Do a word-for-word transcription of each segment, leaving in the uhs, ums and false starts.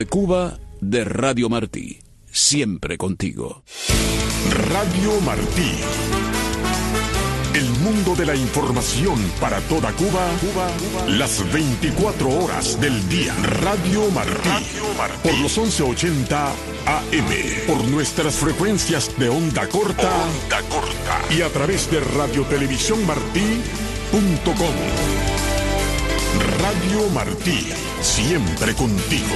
De Cuba, de Radio Martí, siempre contigo. Radio Martí. El mundo de la información para toda Cuba, Cuba, Cuba, las veinticuatro horas del día. Radio Martí. Radio Martí. Por los once ochenta A M. Por nuestras frecuencias de onda corta. Onda corta. Y a través de radiotelevisión martí punto com. Radio Martí. Siempre contigo.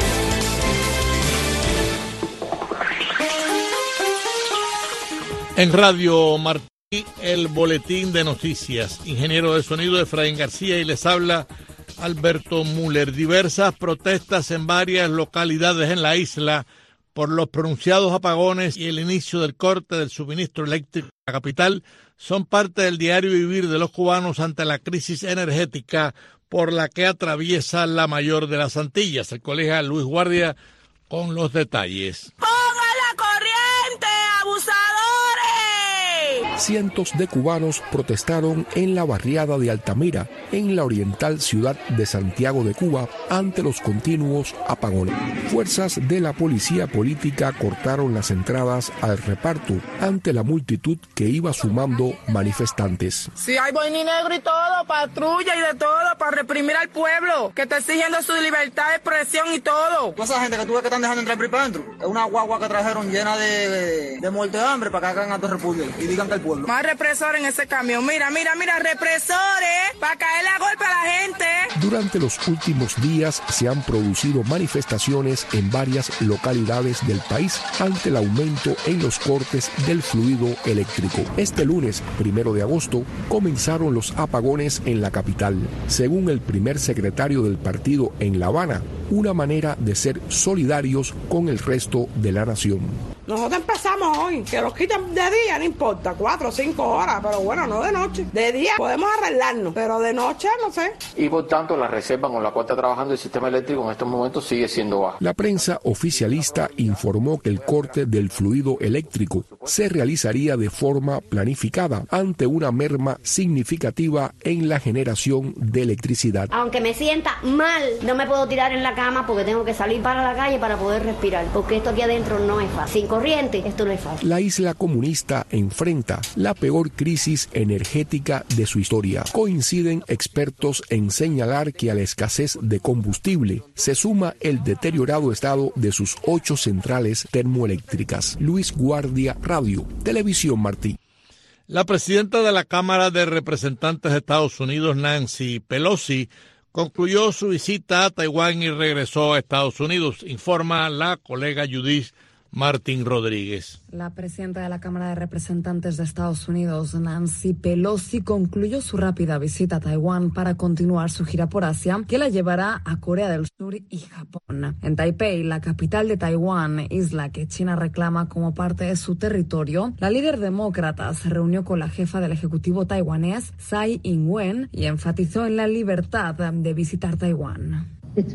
En Radio Martí, el boletín de noticias. Ingeniero de sonido Efraín García y les habla Alberto Müller. Diversas protestas en varias localidades en la isla por los pronunciados apagones y el inicio del corte del suministro eléctrico en la capital son parte del diario vivir de los cubanos ante la crisis energética por la que atraviesa la mayor de las Antillas. El colega Luis Guardia con los detalles. Cientos de cubanos protestaron en la barriada de Altamira, en la oriental ciudad de Santiago de Cuba, ante los continuos apagones. Fuerzas de la policía política cortaron las entradas al reparto ante la multitud que iba sumando manifestantes. Sí, hay boiní negro y todo, patrulla y de todo, para reprimir al pueblo, que está exigiendo su libertad de expresión y todo. Toda esa gente que tú ves que están dejando entrar para adentro, es una guagua que trajeron llena de, de, de muerte de hambre para que hagan actos repúblicos y digan que el pueblo. Más represores en ese camión. Mira, mira, mira, represores para caerle a golpe a la gente. Durante los últimos días se han producido manifestaciones en varias localidades del país ante el aumento en los cortes del fluido eléctrico. Este lunes, primero de agosto, comenzaron los apagones en la capital. Según el primer secretario del partido en La Habana, una manera de ser solidarios con el resto de la nación. Nosotros empezamos hoy, que los quiten de día, no importa, cuatro o cinco horas, pero bueno, no de noche. De día podemos arreglarnos, pero de noche no sé. Y por tanto, la reserva con la cual está trabajando el sistema eléctrico en estos momentos sigue siendo baja. La prensa oficialista informó que el corte del fluido eléctrico se realizaría de forma planificada ante una merma significativa en la generación de electricidad. Aunque me sienta mal, no me puedo tirar en la cama porque tengo que salir para la calle para poder respirar, porque esto aquí adentro no es fácil. Corriente, esto no es fácil. La isla comunista enfrenta la peor crisis energética de su historia. Coinciden expertos en señalar que a la escasez de combustible se suma el deteriorado estado de sus ocho centrales termoeléctricas. Luis Guardia, Radio, Televisión Martí. La presidenta de la Cámara de Representantes de Estados Unidos, Nancy Pelosi, concluyó su visita a Taiwán y regresó a Estados Unidos, informa la colega Judith Martín Rodríguez. La presidenta de la Cámara de Representantes de Estados Unidos, Nancy Pelosi, concluyó su rápida visita a Taiwán para continuar su gira por Asia, que la llevará a Corea del Sur y Japón. En Taipei, la capital de Taiwán, isla que China reclama como parte de su territorio, la líder demócrata se reunió con la jefa del Ejecutivo taiwanés, Tsai Ing-wen, y enfatizó en la libertad de visitar Taiwán.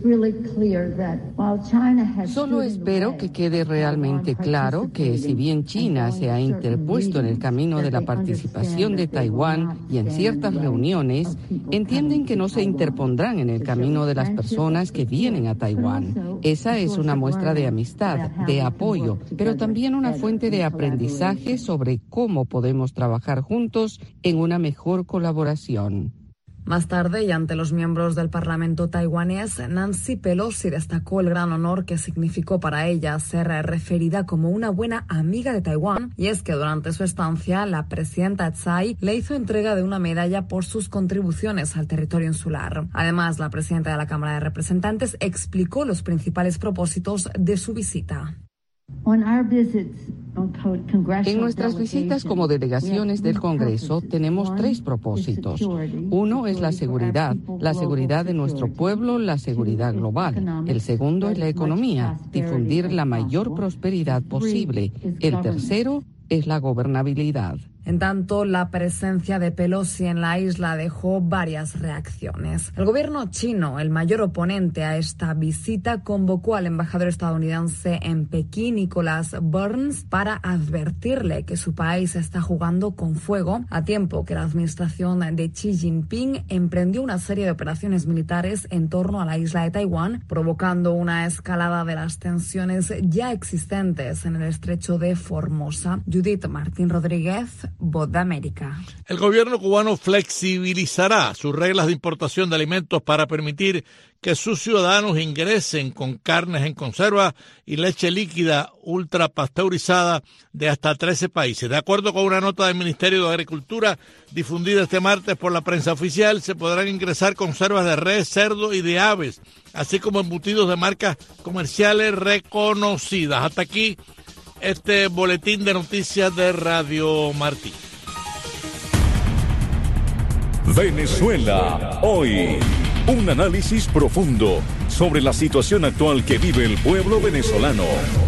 Solo espero que quede realmente claro que si bien China se ha interpuesto en el camino de la participación de Taiwán y en ciertas reuniones, entienden que no se interpondrán en el camino de las personas que vienen a Taiwán. Esa es una muestra de amistad, de apoyo, pero también una fuente de aprendizaje sobre cómo podemos trabajar juntos en una mejor colaboración. Más tarde, y ante los miembros del Parlamento taiwanés, Nancy Pelosi destacó el gran honor que significó para ella ser referida como una buena amiga de Taiwán, y es que durante su estancia, la presidenta Tsai le hizo entrega de una medalla por sus contribuciones al territorio insular. Además, la presidenta de la Cámara de Representantes explicó los principales propósitos de su visita. En nuestras visitas como delegaciones del Congreso tenemos tres propósitos. Uno es la seguridad, la seguridad de nuestro pueblo, la seguridad global. El segundo es la economía, difundir la mayor prosperidad posible. El tercero es la gobernabilidad. En tanto, la presencia de Pelosi en la isla dejó varias reacciones. El gobierno chino, el mayor oponente a esta visita, convocó al embajador estadounidense en Pekín, Nicholas Burns, para advertirle que su país está jugando con fuego, a tiempo que la administración de Xi Jinping emprendió una serie de operaciones militares en torno a la isla de Taiwán, provocando una escalada de las tensiones ya existentes en el estrecho de Formosa. Judith Martín Rodríguez, Voz de América. El gobierno cubano flexibilizará sus reglas de importación de alimentos para permitir que sus ciudadanos ingresen con carnes en conserva y leche líquida ultrapasteurizada de hasta trece países. De acuerdo con una nota del Ministerio de Agricultura difundida este martes por la prensa oficial, se podrán ingresar conservas de res, cerdo y de aves, así como embutidos de marcas comerciales reconocidas. Hasta aquí este boletín de noticias de Radio Martí. Venezuela hoy. Un análisis profundo sobre la situación actual que vive el pueblo venezolano.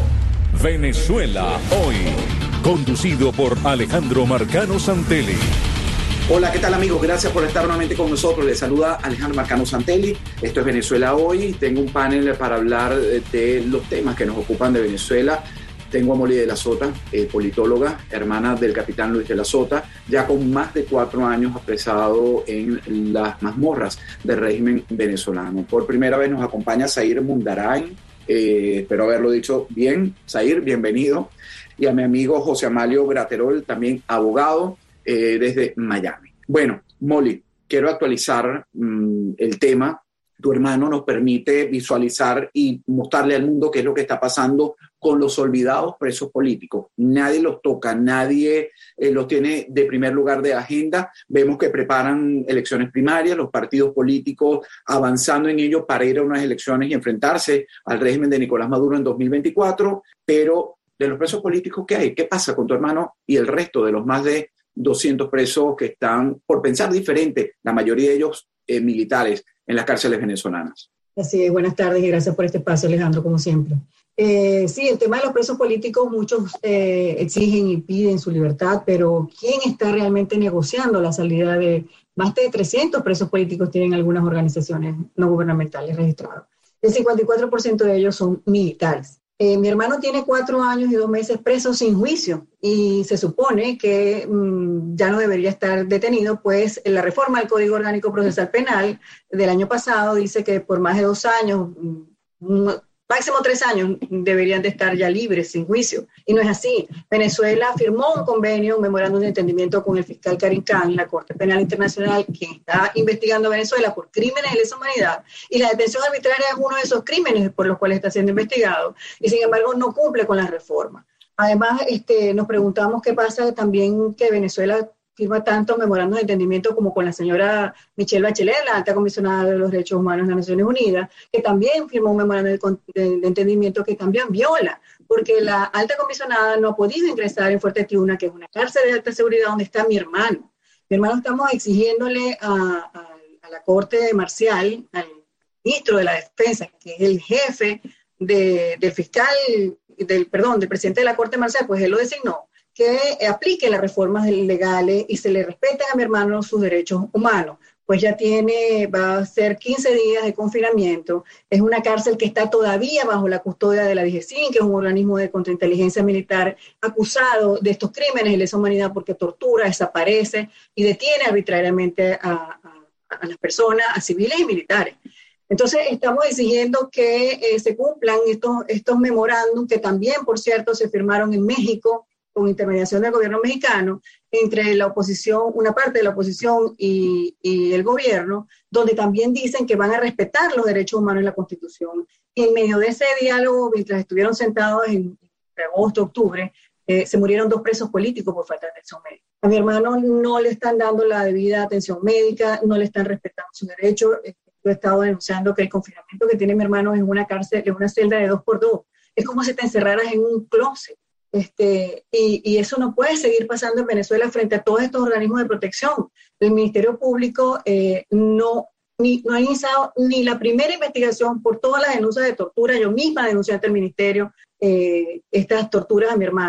Venezuela hoy. Conducido por Alejandro Marcano Santelli. Hola, ¿qué tal amigos? Gracias por estar nuevamente con nosotros. Les saluda Alejandro Marcano Santelli. Esto es Venezuela hoy. Tengo un panel para hablar de los temas que nos ocupan de Venezuela. Tengo a Molly de la Sota, eh, politóloga, hermana del capitán Luis de la Sota, ya con más de cuatro años apresado en las mazmorras del régimen venezolano. Por primera vez nos acompaña Zair Mundarain, eh, espero haberlo dicho bien. Zair, bienvenido. Y a mi amigo José Amalio Graterol, también abogado eh, desde Miami. Bueno, Molly, quiero actualizar mmm, el tema. Tu hermano nos permite visualizar y mostrarle al mundo qué es lo que está pasando con los olvidados presos políticos. Nadie los toca, nadie eh, los tiene de primer lugar de agenda. Vemos que preparan elecciones primarias, los partidos políticos avanzando en ello para ir a unas elecciones y enfrentarse al régimen de Nicolás Maduro en dos mil veinticuatro, pero de los presos políticos, ¿qué hay? ¿Qué pasa con tu hermano y el resto de los más de doscientos presos que están, por pensar diferente, la mayoría de ellos eh, militares, en las cárceles venezolanas? Así es, buenas tardes y gracias por este espacio, Alejandro, como siempre. Eh, sí, el tema de los presos políticos, muchos eh, exigen y piden su libertad, pero ¿quién está realmente negociando la salida de más de trescientos presos políticos? Tienen algunas organizaciones no gubernamentales registradas. El cincuenta y cuatro por ciento de ellos son militares. Eh, mi hermano tiene cuatro años y dos meses preso sin juicio y se supone que mmm, ya no debería estar detenido, pues la reforma del Código Orgánico Procesal Penal del año pasado dice que por más de dos años, mmm, máximo tres años, deberían de estar ya libres, sin juicio. Y no es así. Venezuela firmó un convenio, un memorándum de entendimiento con el fiscal Karim Khan, la Corte Penal Internacional, que está investigando a Venezuela por crímenes de lesa humanidad. Y la detención arbitraria es uno de esos crímenes por los cuales está siendo investigado. Y sin embargo, no cumple con la reforma. Además, este, nos preguntamos qué pasa también que Venezuela firma tanto memorandos de entendimiento como con la señora Michelle Bachelet, la alta comisionada de los derechos humanos de las Naciones Unidas, que también firmó un memorándum de, de, de entendimiento que también viola, porque la alta comisionada no ha podido ingresar en Fuerte Tiuna, que es una cárcel de alta seguridad donde está mi hermano. Mi hermano estamos exigiéndole a, a, a la Corte Marcial, al ministro de la Defensa, que es el jefe de, del fiscal, del, perdón, del presidente de la Corte Marcial, pues él lo designó, que aplique las reformas legales y se le respeten a mi hermano sus derechos humanos. Pues ya tiene, va a ser quince días de confinamiento. Es una cárcel que está todavía bajo la custodia de la D G C I N, que es un organismo de contrainteligencia militar acusado de estos crímenes de lesa humanidad porque tortura, desaparece y detiene arbitrariamente a, a, a las personas, a civiles y militares. Entonces, estamos exigiendo que eh, se cumplan estos, estos memorándum, que también, por cierto, se firmaron en México, con intermediación del gobierno mexicano, entre la oposición, una parte de la oposición y, y el gobierno, donde también dicen que van a respetar los derechos humanos en la Constitución. Y en medio de ese diálogo, mientras estuvieron sentados en agosto, octubre, eh, se murieron dos presos políticos por falta de atención médica. A mi hermano no le están dando la debida atención médica, no le están respetando sus derechos. Yo he estado denunciando que el confinamiento que tiene mi hermano es una cárcel, es una celda de dos por dos. Es como si te encerraras en un closet. Este, y, y eso no puede seguir pasando en Venezuela frente a todos estos organismos de protección. El Ministerio Público eh, no, ni, no ha iniciado ni la primera investigación por todas las denuncias de tortura. Yo misma denuncié ante el Ministerio eh, estas torturas a mi hermano.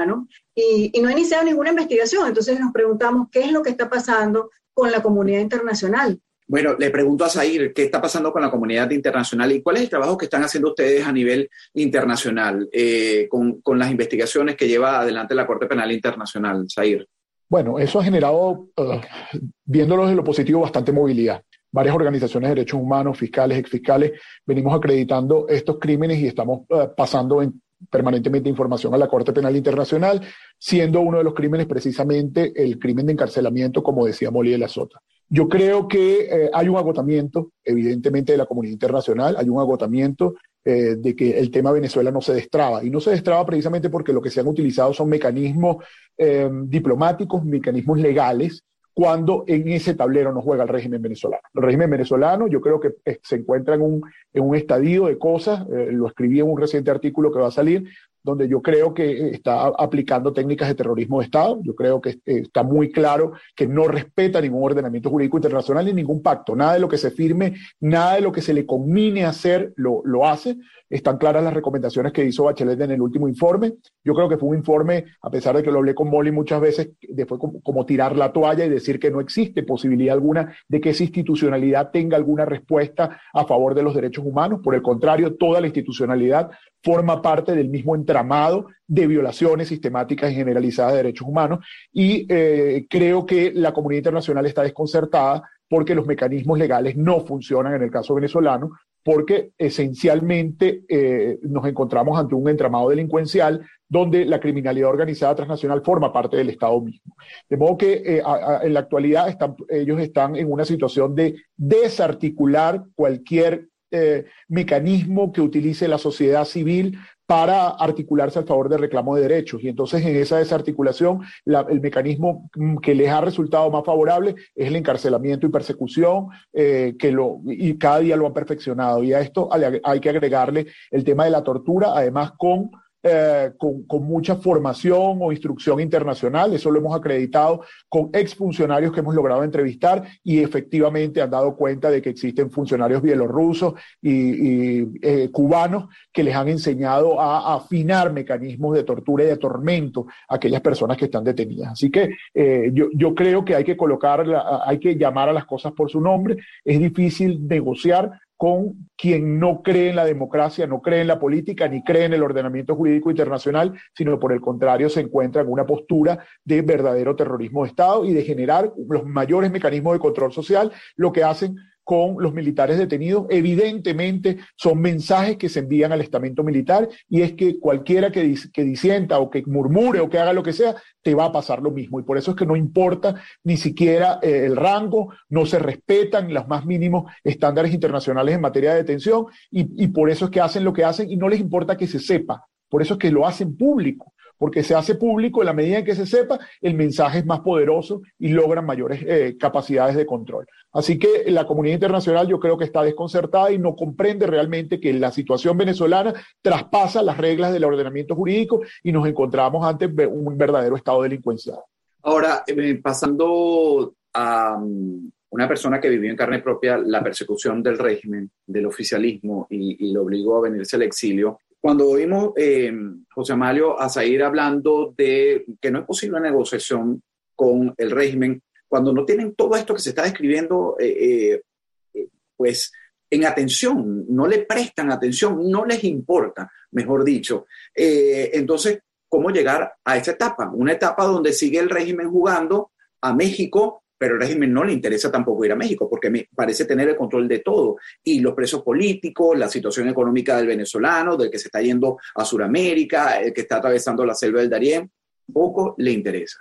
y, y no ha iniciado ninguna investigación. Entonces nos preguntamos qué es lo que está pasando con la comunidad internacional. Bueno, le pregunto a Zair, ¿qué está pasando con la comunidad internacional y cuál es el trabajo que están haciendo ustedes a nivel internacional eh, con, con las investigaciones que lleva adelante la Corte Penal Internacional, Zair? Bueno, eso ha generado, uh, viéndolo desde lo positivo, bastante movilidad. Varias organizaciones de derechos humanos, fiscales, exfiscales, venimos acreditando estos crímenes y estamos uh, pasando en, permanentemente información a la Corte Penal Internacional, siendo uno de los crímenes precisamente el crimen de encarcelamiento, como decía Molly de la Sota. Yo creo que eh, hay un agotamiento, evidentemente, de la comunidad internacional, hay un agotamiento eh, de que el tema Venezuela no se destraba, y no se destraba precisamente porque lo que se han utilizado son mecanismos eh, diplomáticos, mecanismos legales, cuando en ese tablero no juega el régimen venezolano. El régimen venezolano yo creo que eh, se encuentra en un, en un estadio de cosas, eh, lo escribí en un reciente artículo que va a salir, donde yo creo que está aplicando técnicas de terrorismo de Estado. Yo creo que está muy claro que no respeta ningún ordenamiento jurídico internacional ni ningún pacto. Nada de lo que se firme, nada de lo que se le conmine hacer lo, lo hace. Están claras las recomendaciones que hizo Bachelet en el último informe. Yo creo que fue un informe, a pesar de que lo hablé con Molly muchas veces, después como, como tirar la toalla y decir que no existe posibilidad alguna de que esa institucionalidad tenga alguna respuesta a favor de los derechos humanos. Por el contrario, toda la institucionalidad forma parte del mismo entramado de violaciones sistemáticas y generalizadas de derechos humanos, y eh, creo que la comunidad internacional está desconcertada porque los mecanismos legales no funcionan en el caso venezolano, porque esencialmente eh, nos encontramos ante un entramado delincuencial donde la criminalidad organizada transnacional forma parte del Estado mismo. De modo que eh, a, a, en la actualidad están, ellos están en una situación de desarticular cualquier Eh, mecanismo que utilice la sociedad civil para articularse a favor del reclamo de derechos. Y entonces en esa desarticulación la, el mecanismo que les ha resultado más favorable es el encarcelamiento y persecución, eh, que lo, y cada día lo han perfeccionado. Y a esto hay que agregarle el tema de la tortura, además con Eh, con, con mucha formación o instrucción internacional. Eso lo hemos acreditado con exfuncionarios que hemos logrado entrevistar y efectivamente han dado cuenta de que existen funcionarios bielorrusos y, y eh, cubanos que les han enseñado a, a afinar mecanismos de tortura y de tormento a aquellas personas que están detenidas. Así que eh, yo, yo creo que hay que colocar, la, hay que llamar a las cosas por su nombre. Es difícil negociar con quien no cree en la democracia, no cree en la política, ni cree en el ordenamiento jurídico internacional, sino por el contrario se encuentra en una postura de verdadero terrorismo de Estado y de generar los mayores mecanismos de control social. Lo que hacen con los militares detenidos, evidentemente son mensajes que se envían al estamento militar, y es que cualquiera que, dis, que disienta o que murmure o que haga lo que sea, te va a pasar lo mismo. Y por eso es que no importa ni siquiera eh, el rango, no se respetan los más mínimos estándares internacionales en materia de detención, y, y por eso es que hacen lo que hacen y no les importa que se sepa. Por eso es que lo hacen público, porque se hace público en la medida en que se sepa, el mensaje es más poderoso y logran mayores eh, capacidades de control. Así que la comunidad internacional yo creo que está desconcertada y no comprende realmente que la situación venezolana traspasa las reglas del ordenamiento jurídico y nos encontramos ante un verdadero estado delincuencial. Ahora, eh, pasando a um, una persona que vivió en carne propia la persecución del régimen, del oficialismo y, y lo obligó a venirse al exilio. Cuando oímos, eh, José Amalio, a Zair hablando de que no es posible una negociación con el régimen, cuando no tienen todo esto que se está describiendo, eh, eh, pues en atención, no le prestan atención, no les importa, mejor dicho. Eh, entonces, ¿cómo llegar a esta etapa? Una etapa donde sigue el régimen jugando a México, pero al régimen no le interesa tampoco ir a México, porque me parece tener el control de todo. Y los presos políticos, la situación económica del venezolano, del que se está yendo a Sudamérica, el que está atravesando la selva del Darién, poco le interesa.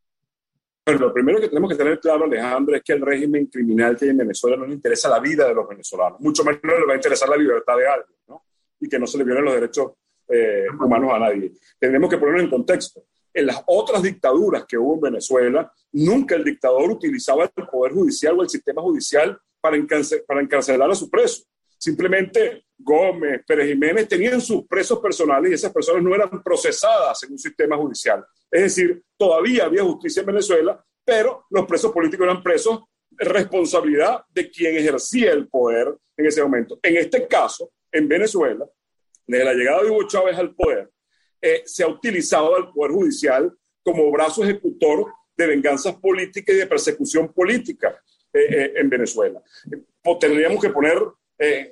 Bueno, lo primero que tenemos que tener claro, Alejandro, es que el régimen criminal que hay en Venezuela no le interesa la vida de los venezolanos, mucho menos le va a interesar la libertad de alguien, ¿no? Y que no se le violen los derechos eh, humanos a nadie. Tenemos que ponerlo en contexto. En las otras dictaduras que hubo en Venezuela, nunca el dictador utilizaba el poder judicial o el sistema judicial para, encarcel- para encarcelar a sus presos. Simplemente Gómez, Pérez Jiménez tenían sus presos personales y esas personas no eran procesadas en un sistema judicial. Es decir, todavía había justicia en Venezuela, pero los presos políticos eran presos de responsabilidad de quien ejercía el poder en ese momento. En este caso, en Venezuela, desde la llegada de Hugo Chávez al poder, Eh, se ha utilizado el Poder Judicial como brazo ejecutor de venganzas políticas y de persecución política eh, eh, en Venezuela. Eh, tendríamos que poner eh,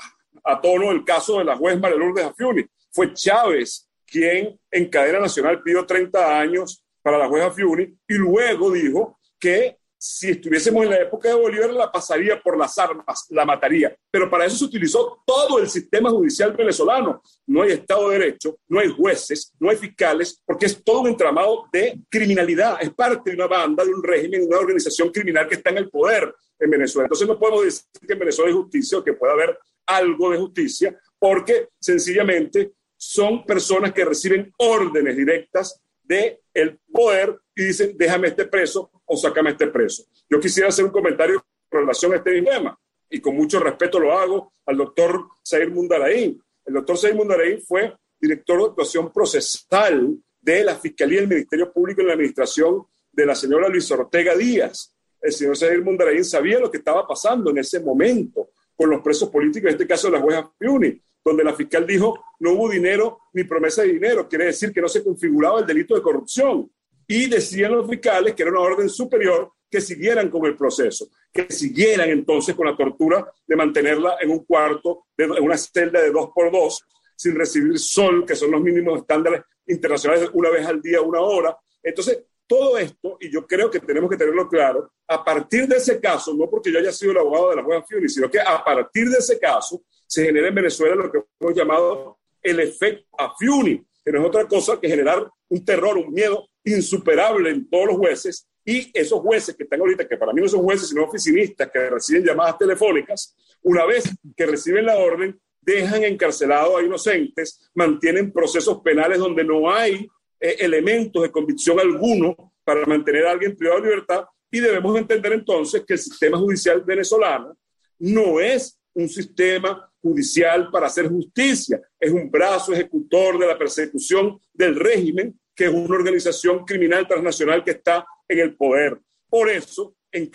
a, a tono el caso de la juez María Lourdes Afiuni. Fue Chávez quien en cadena nacional pidió treinta años para la juez Afiuni y luego dijo que si estuviésemos en la época de Bolívar la pasaría por las armas, la mataría. Pero para eso se utilizó todo el sistema judicial venezolano. No hay Estado de Derecho, no hay jueces, no hay fiscales, porque es todo un entramado de criminalidad. Es parte de una banda, de un régimen, de una organización criminal que está en el poder en Venezuela. Entonces no podemos decir que en Venezuela hay justicia o que pueda haber algo de justicia, porque sencillamente son personas que reciben órdenes directas del poder y dicen, déjame este preso o sácame este preso. Yo quisiera hacer un comentario con relación a este dilema, y con mucho respeto lo hago al doctor Zahir Mundarain. El doctor Zahir Mundarain fue director de actuación procesal de la Fiscalía del Ministerio Público en la administración de la señora Luisa Ortega Díaz. El señor Zahir Mundarain sabía lo que estaba pasando en ese momento con los presos políticos, en este caso de la juez Afiuni, donde la fiscal dijo no hubo dinero ni promesa de dinero, quiere decir que no se configuraba el delito de corrupción. Y decían los fiscales que era una orden superior que siguieran con el proceso, que siguieran entonces con la tortura de mantenerla en un cuarto, de, en una celda de dos por dos, sin recibir sol, que son los mínimos estándares internacionales, una vez al día, una hora. Entonces, todo esto, y yo creo que tenemos que tenerlo claro, a partir de ese caso, no porque yo haya sido el abogado de la jueza Afiuni, sino que a partir de ese caso se genera en Venezuela lo que hemos llamado el efecto Afiuni, que no es otra cosa que generar un terror, un miedo insuperable en todos los jueces, y esos jueces que están ahorita, que para mí no son jueces sino oficinistas que reciben llamadas telefónicas, una vez que reciben la orden, dejan encarcelados a inocentes, mantienen procesos penales donde no hay eh, elementos de convicción alguno para mantener a alguien privado de libertad, y debemos entender entonces que el sistema judicial venezolano no es un sistema judicial para hacer justicia, es un brazo ejecutor de la persecución del régimen, que es una organización criminal transnacional que está en el poder. Por eso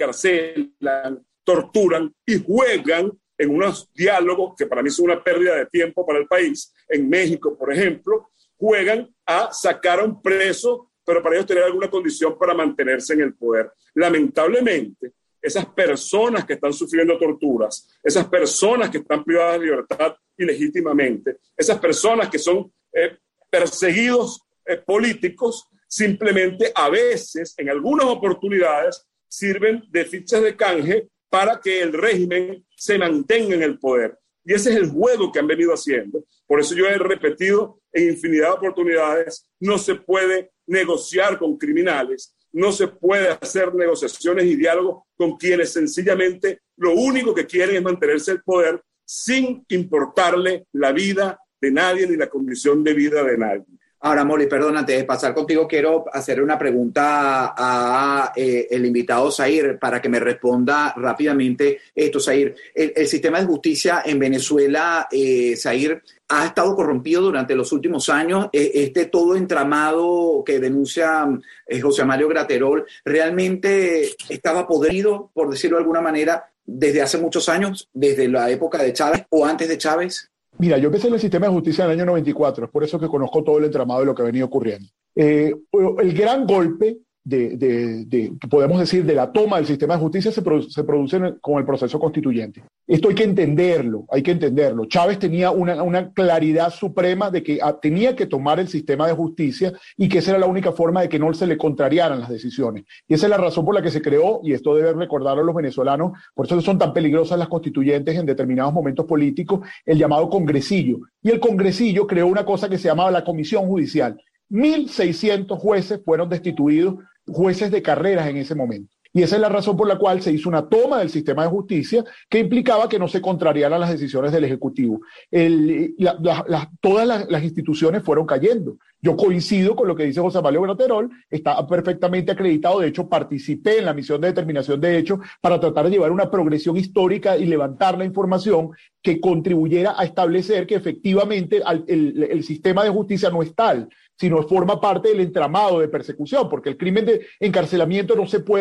encarcelan, torturan y juegan en unos diálogos que para mí son una pérdida de tiempo para el país. En México, por ejemplo, juegan a sacar a un preso, pero para ellos tener alguna condición para mantenerse en el poder. Lamentablemente, esas personas que están sufriendo torturas, esas personas que están privadas de libertad ilegítimamente, esas personas que son eh, perseguidos eh, políticos, simplemente a veces, en algunas oportunidades, sirven de fichas de canje para que el régimen se mantenga en el poder. Y ese es el juego que han venido haciendo. Por eso yo he repetido en infinidad de oportunidades, no se puede negociar con criminales, no se puede hacer negociaciones y diálogos con quienes sencillamente lo único que quieren es mantenerse el poder sin importarle la vida de nadie ni la condición de vida de nadie. Ahora, Moli, perdón, antes de pasar contigo, quiero hacer una pregunta a eh, el invitado Zahir para que me responda rápidamente esto, Zahir. El, el sistema de justicia en Venezuela, eh, Zahir, ha estado corrompido durante los últimos años. Eh, este todo entramado que denuncia eh, José Mario Graterol, ¿realmente estaba podrido, por decirlo de alguna manera, desde hace muchos años, desde la época de Chávez o antes de Chávez? Mira, yo empecé en el sistema de justicia en el año noventa y cuatro, es por eso que conozco todo el entramado de lo que ha venido ocurriendo. Eh, el gran golpe, de, de, de, podemos decir, de la toma del sistema de justicia se, produ se produce en el, con el proceso constituyente. Esto hay que entenderlo, hay que entenderlo. Chávez tenía una, una claridad suprema de que a, tenía que tomar el sistema de justicia y que esa era la única forma de que no se le contrariaran las decisiones. Y esa es la razón por la que se creó, y esto debe recordarlo a los venezolanos, por eso son tan peligrosas las constituyentes en determinados momentos políticos, el llamado congresillo. Y el congresillo creó una cosa que se llamaba la comisión judicial. mil seiscientos jueces fueron destituidos, jueces de carreras en ese momento. Y esa es la razón por la cual se hizo una toma del sistema de justicia que implicaba que no se contrariaran las decisiones del Ejecutivo. El, la, la, la, todas las, las instituciones fueron cayendo. Yo coincido con lo que dice José Mario Graterol, está perfectamente acreditado, de hecho participé en la misión de determinación de hechos para tratar de llevar una progresión histórica y levantar la información que contribuyera a establecer que efectivamente el, el, el sistema de justicia no es tal, sino forma parte del entramado de persecución, porque el crimen de encarcelamiento no se puede cometer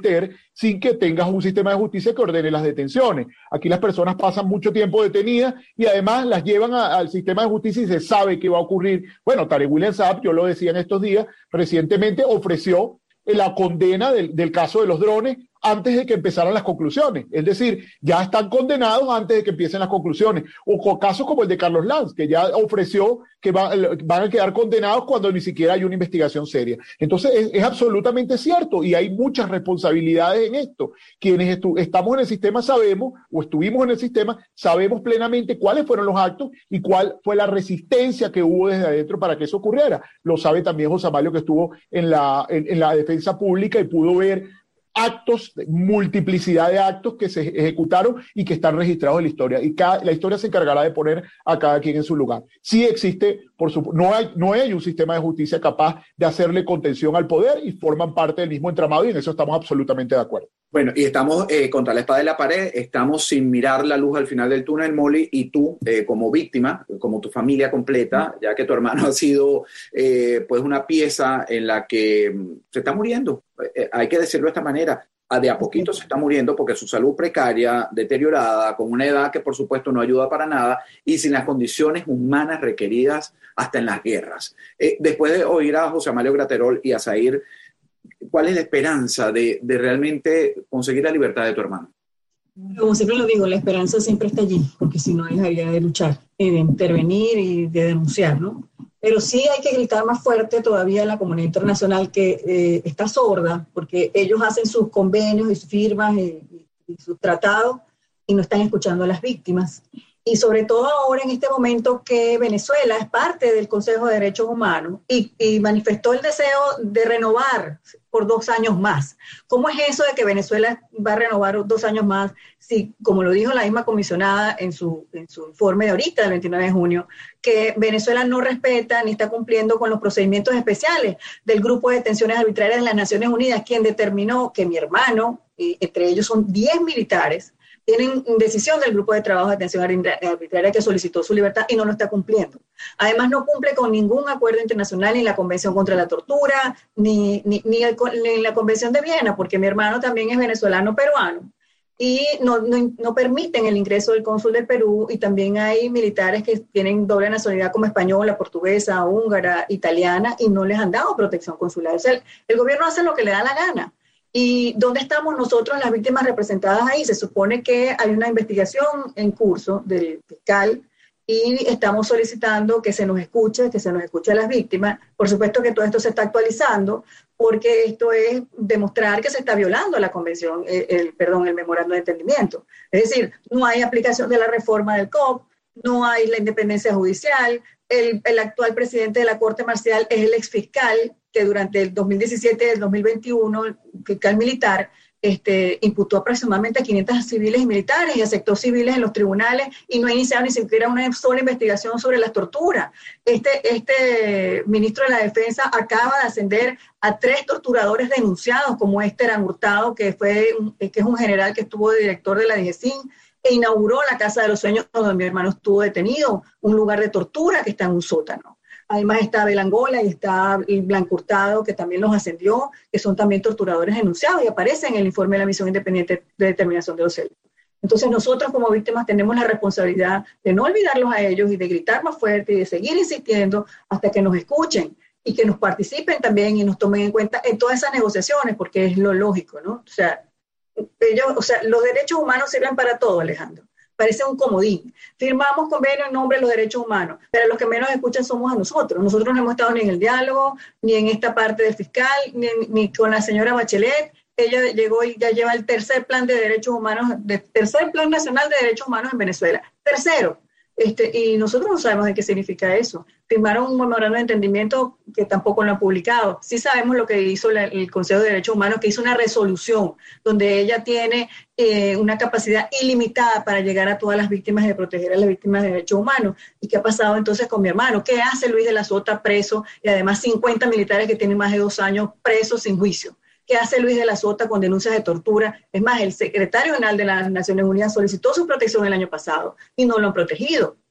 cometer sin que tengas un sistema de justicia que ordene las detenciones. Aquí las personas pasan mucho tiempo detenidas y además las llevan a, al sistema de justicia y se sabe qué va a ocurrir. Bueno, Tarek William Saab, yo lo decía en estos días, recientemente ofreció la condena del, del caso de los drones antes de que empezaran las conclusiones. Es decir, ya están condenados antes de que empiecen las conclusiones. O con casos como el de Carlos Lanz, que ya ofreció que va, van a quedar condenados cuando ni siquiera hay una investigación seria. Entonces, es, es absolutamente cierto y hay muchas responsabilidades en esto. Quienes estu- estamos en el sistema sabemos, o estuvimos en el sistema, sabemos plenamente cuáles fueron los actos y cuál fue la resistencia que hubo desde adentro para que eso ocurriera. Lo sabe también José Amalio, que estuvo en la, en, en la defensa pública y pudo ver actos, multiplicidad de actos que se ejecutaron y que están registrados en la historia. Y cada, la historia se encargará de poner a cada quien en su lugar. Sí existe, por supuesto, no hay, no hay un sistema de justicia capaz de hacerle contención al poder y forman parte del mismo entramado y en eso estamos absolutamente de acuerdo. Bueno, y estamos eh, contra la espada de la pared, estamos sin mirar la luz al final del túnel, Molly, y tú eh, como víctima, como tu familia completa, ya que tu hermano ha sido eh, pues una pieza en la que se está muriendo, eh, hay que decirlo de esta manera, de a poquito se está muriendo porque su salud precaria, deteriorada, con una edad que por supuesto no ayuda para nada y sin las condiciones humanas requeridas hasta en las guerras. Eh, después de oír a José Amalio Graterol y a Zair, ¿cuál es la esperanza de, de realmente conseguir la libertad de tu hermano? Como siempre lo digo, la esperanza siempre está allí, porque si no dejaría de luchar, y de intervenir y de denunciar, ¿no? Pero sí hay que gritar más fuerte todavía en la comunidad internacional que eh, está sorda, porque ellos hacen sus convenios y sus firmas y, y sus tratados y no están escuchando a las víctimas. Y sobre todo ahora en este momento que Venezuela es parte del Consejo de Derechos Humanos y, y manifestó el deseo de renovar por dos años más. ¿Cómo es eso de que Venezuela va a renovar dos años más si, como lo dijo la misma comisionada en su, en su informe de ahorita, del veintinueve de junio, que Venezuela no respeta ni está cumpliendo con los procedimientos especiales del Grupo de Detenciones Arbitrarias de las Naciones Unidas, quien determinó que mi hermano, y entre ellos son diez militares, tienen decisión del Grupo de Trabajo de Detención Arbitraria que solicitó su libertad y no lo está cumpliendo. Además, no cumple con ningún acuerdo internacional, ni la Convención contra la Tortura, ni, ni, ni, el, ni la Convención de Viena, porque mi hermano también es venezolano-peruano. Y no, no, no permiten el ingreso del cónsul del Perú, y también hay militares que tienen doble nacionalidad como española, portuguesa, húngara, italiana, y no les han dado protección consular. O sea, el, el gobierno hace lo que le da la gana. ¿Y dónde estamos nosotros, las víctimas representadas ahí? Se supone que hay una investigación en curso del fiscal y estamos solicitando que se nos escuche, que se nos escuche a las víctimas. Por supuesto que todo esto se está actualizando porque esto es demostrar que se está violando la convención, el, el, perdón, el memorando de entendimiento. Es decir, no hay aplicación de la reforma del C O P, no hay la independencia judicial, el, el actual presidente de la Corte Marcial es el exfiscal que durante el dos mil diecisiete y el dos mil veintiuno, el fiscal militar, este, imputó aproximadamente a quinientos civiles y militares y aceptó civiles en los tribunales y no ha iniciado ni siquiera una sola investigación sobre las torturas. Este, este ministro de la Defensa acaba de ascender a tres torturadores denunciados, como Esteban Hurtado, que, fue un, que es un general que estuvo de director de la D G C I N, e inauguró la Casa de los Sueños donde mi hermano estuvo detenido, un lugar de tortura que está en un sótano. Además está Belangola y está Blanco Hurtado, que también los ascendió, que son también torturadores denunciados y aparecen en el informe de la Misión Independiente de Determinación de los Hechos. Entonces nosotros como víctimas tenemos la responsabilidad de no olvidarlos a ellos y de gritar más fuerte y de seguir insistiendo hasta que nos escuchen y que nos participen también y nos tomen en cuenta en todas esas negociaciones, porque es lo lógico, ¿no? O sea, ellos, o sea, los derechos humanos sirven para todo, Alejandro. Parece un comodín. Firmamos convenio en nombre de los derechos humanos, pero los que menos escuchan somos a nosotros. Nosotros no hemos estado ni en el diálogo, ni en esta parte del fiscal, ni, ni con la señora Bachelet. Ella llegó y ya lleva el tercer plan de derechos humanos, de, tercer plan nacional de derechos humanos en Venezuela. Tercero. Este, y nosotros no sabemos de qué significa eso. Firmaron un memorando de entendimiento que tampoco lo han publicado. Sí sabemos lo que hizo la, el Consejo de Derechos Humanos, que hizo una resolución donde ella tiene eh, una capacidad ilimitada para llegar a todas las víctimas y de proteger a las víctimas de derechos humanos. ¿Y qué ha pasado entonces con mi hermano? ¿Qué hace Luis de la Sota preso y además cincuenta militares que tienen más de dos años presos sin juicio? ¿Qué hace Luis de la Sota con denuncias de tortura? Es más, el secretario general de las Naciones Unidas solicitó su protección el año pasado y no lo han protegido.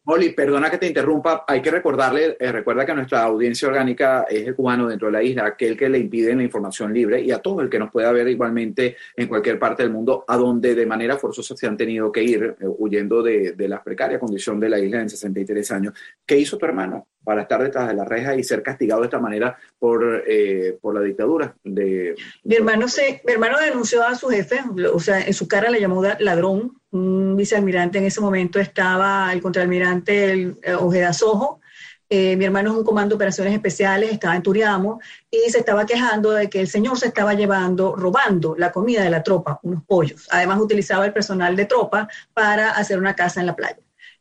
Molly, perdona que te interrumpa, hay que recordarle, eh, recuerda que nuestra audiencia orgánica es el cubano dentro de la isla, aquel que le impide la información libre, y a todo el que nos pueda ver igualmente en cualquier parte del mundo, a donde de manera forzosa se han tenido que ir, eh, huyendo de, de la precaria condición de la isla en sesenta y tres años. ¿Qué hizo tu hermano para estar detrás de la reja y ser castigado de esta manera por, eh, por la dictadura? De... Mi hermano, se, mi hermano denunció a su jefe, o sea, en su cara le llamó ladrón. Un vicealmirante en ese momento estaba el contraalmirante el, eh, Ojeda Sojo. Eh, mi hermano es un comando de operaciones especiales, estaba en Turiamo y se estaba quejando de que el señor se estaba llevando, robando la comida de la tropa, unos pollos. Además utilizaba el personal de tropa para hacer una casa en la playa.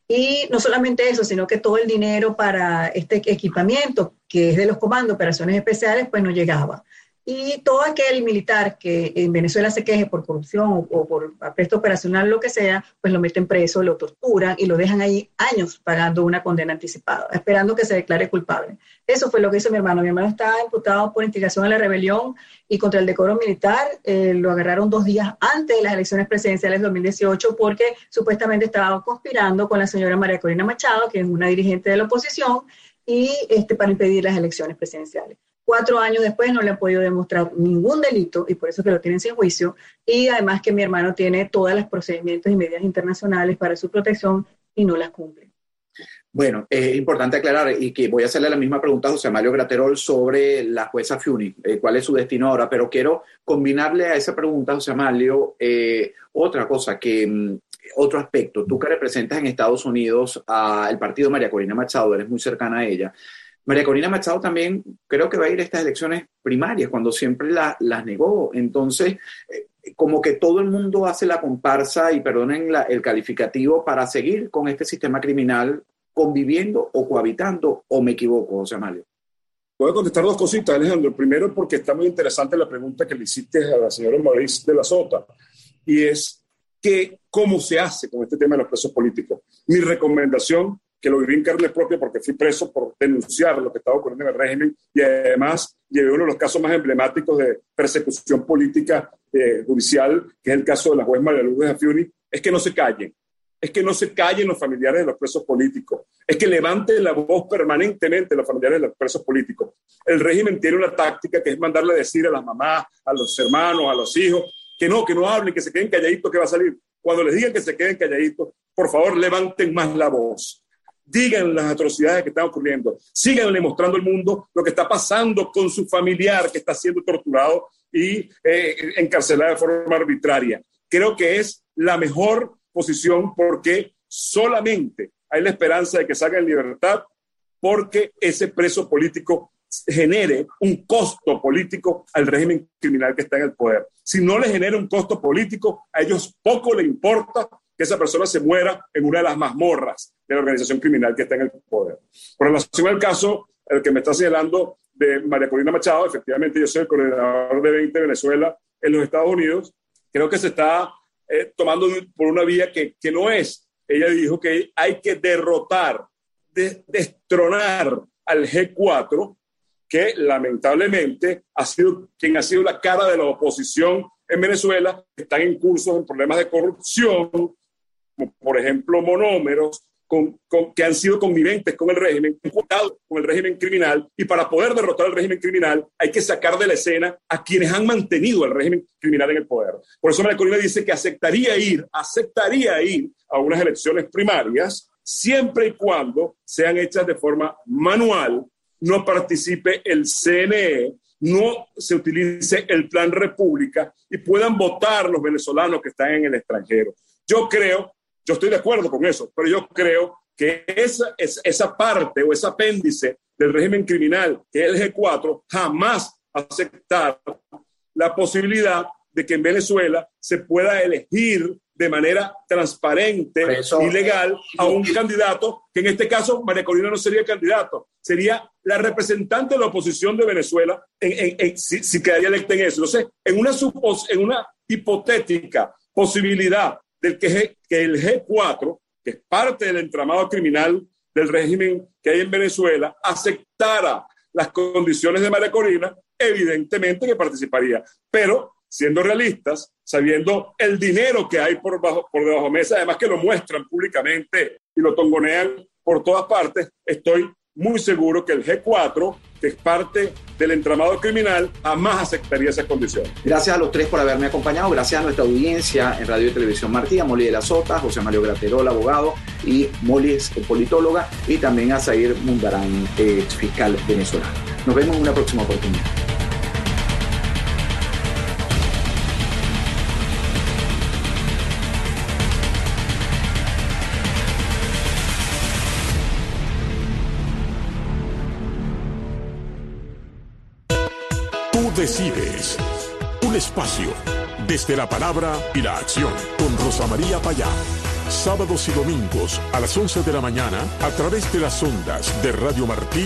Y no solamente eso, sino que todo el dinero para este equipamiento, que es de los comandos de operaciones especiales, pues no llegaba. Y todo aquel militar que en Venezuela se queje por corrupción o, o por apresto operacional, lo que sea, pues lo meten preso, lo torturan y lo dejan ahí años pagando una condena anticipada, esperando que se declare culpable. Eso fue lo que hizo mi hermano. Mi hermano estaba imputado por instigación a la rebelión y contra el decoro militar. Eh, lo agarraron dos días antes de las elecciones presidenciales de dos mil dieciocho porque supuestamente estaba conspirando con la señora María Corina Machado, que es una dirigente de la oposición, y este, para impedir las elecciones presidenciales. Cuatro años después no le han podido demostrar ningún delito y por eso es que lo tienen sin juicio. Y además que mi hermano tiene todos los procedimientos y medidas internacionales para su protección y no las cumple. Bueno, es importante aclarar y que voy a hacerle la misma pregunta a José Mario Graterol sobre la jueza Fiuni, eh, cuál es su destino ahora, pero quiero combinarle a esa pregunta, José Mario, eh, otra cosa, que mm, otro aspecto. Tú que representas en Estados Unidos al partido María Corina Machado, eres muy cercana a ella. María Corina Machado también creo que va a ir a estas elecciones primarias, cuando siempre la, las negó. Entonces, eh, como que todo el mundo hace la comparsa, y perdonen la, el calificativo, para seguir con este sistema criminal conviviendo o cohabitando, ¿o me equivoco, José Mario? Puedo contestar dos cositas, Alejandro. Primero, porque está muy interesante la pregunta que le hiciste a la señora Maurice de la Sota, y es que cómo se hace con este tema de los presos políticos. Mi recomendación, que lo viví en carne propia porque fui preso por denunciar lo que estaba ocurriendo en el régimen, y además llevé uno de los casos más emblemáticos de persecución política eh, judicial, que es el caso de la juez María Lourdes Afiuni, es que no se callen, es que no se callen los familiares de los presos políticos, es que levanten la voz permanentemente los familiares de los presos políticos. El régimen tiene una táctica que es mandarle a decir a las mamás, a los hermanos, a los hijos, que no, que no hablen, que se queden calladitos, que va a salir. Cuando les digan que se queden calladitos, por favor, levanten más la voz. Digan las atrocidades que están ocurriendo, síganle mostrando al mundo lo que está pasando con su familiar que está siendo torturado y eh, encarcelado de forma arbitraria. Creo que es la mejor posición, porque solamente hay la esperanza de que salga en libertad, porque ese preso político genere un costo político al régimen criminal que está en el poder. Si no le genera un costo político, a ellos poco les importa que esa persona se muera en una de las mazmorras de la organización criminal que está en el poder. Con relación al caso, el que me está señalando de María Corina Machado, efectivamente yo soy el coordinador de veinte Venezuela en los Estados Unidos. Creo que se está eh, tomando por una vía que, que no es. Ella dijo que hay que derrotar, de, destronar al G cuatro, que lamentablemente ha sido quien ha sido la cara de la oposición en Venezuela. Están en curso en problemas de corrupción, como por ejemplo monómeros, con, con, que han sido conviventes con el régimen, con el régimen criminal, y para poder derrotar al régimen criminal hay que sacar de la escena a quienes han mantenido al régimen criminal en el poder. Por eso María Corina dice que aceptaría ir, aceptaría ir a unas elecciones primarias, siempre y cuando sean hechas de forma manual, no participe el C N E, no se utilice el Plan República y puedan votar los venezolanos que están en el extranjero. Yo creo, yo estoy de acuerdo con eso, pero yo creo que esa, esa parte o ese apéndice del régimen criminal, que es el G cuatro, jamás aceptar la posibilidad de que en Venezuela se pueda elegir de manera transparente y legal a un candidato, que en este caso María Corina no sería candidato, sería la representante de la oposición de Venezuela, en, en, en, si, si quedaría electa en eso. Entonces, en una, supos, en una hipotética posibilidad de que, que el G cuatro, que es parte del entramado criminal del régimen que hay en Venezuela, aceptara las condiciones de María Corina, evidentemente que participaría. Pero siendo realistas, sabiendo el dinero que hay por, bajo, por debajo mesa, además que lo muestran públicamente y lo tongonean por todas partes, estoy muy seguro que el G cuatro, que es parte del entramado criminal, jamás aceptaría esas condiciones. Gracias a los tres por haberme acompañado, gracias a nuestra audiencia en Radio y Televisión Martí, a Molly de la Sota, José Mario Graterol, abogado, y Molly es politóloga, y también a Zair Mundarán, ex fiscal venezolano. Nos vemos en una próxima oportunidad. Tú decides. Un espacio desde la palabra y la acción con Rosa María Payá. Sábados y domingos a las once de la mañana a través de las ondas de Radio Martí.